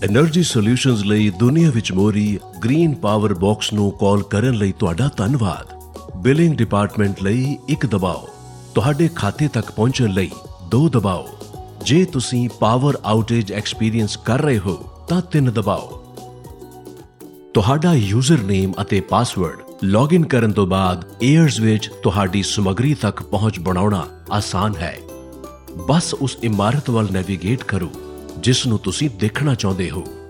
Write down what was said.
Energy solutions ਲਈ ਦੁਨੀਆ ਵਿੱਚ ਮੋਰੀ ਗ੍ਰੀਨ ਪਾਵਰ ਬਾਕਸ ਨੂੰ ਕਾਲ ਕਰਨ ਲਈ ਤੁਹਾਡਾ ਧੰਨਵਾਦ। ਬਿਲਿੰਗ ਡਿਪਾਰਟਮੈਂਟ ਲਈ 1 ਦਬਾਓ, ਤੁਹਾਡੇ ਖਾਤੇ ਤੱਕ ਪਹੁੰਚਣ ਲਈ 2 ਦਬਾਓ। ਜੇ ਤੁਸੀਂ ਪਾਵਰ ਆਊਟੇਜ ਐਕਸਪੀਰੀਅੰਸ ਕਰ ਰਹੇ ਹੋ ਤਾਂ 3 ਦਬਾਓ। ਤੁਹਾਡਾ ਯੂਜ਼ਰ ਨੇਮ ਅਤੇ ਪਾਸਵਰਡ ਲੌਗਇਨ ਕਰਨ ਤੋਂ ਬਾਅਦ ਏਅਰਸ ਵਿੱਚ ਤੁਹਾਡੀ ਸਮੱਗਰੀ ਤੱਕ ਪਹੁੰਚ ਬਣਾਉਣਾ ਆਸਾਨ ਹੈ। ਬਸ ਉਸ ਇਮਾਰਤ ਵੱਲ ਨੈਵੀਗੇਟ ਕਰੋ ਜਿਸ ਨੂੰ ਤੁਸੀਂ ਦੇਖਣਾ ਚਾਹੁੰਦੇ ਹੋ।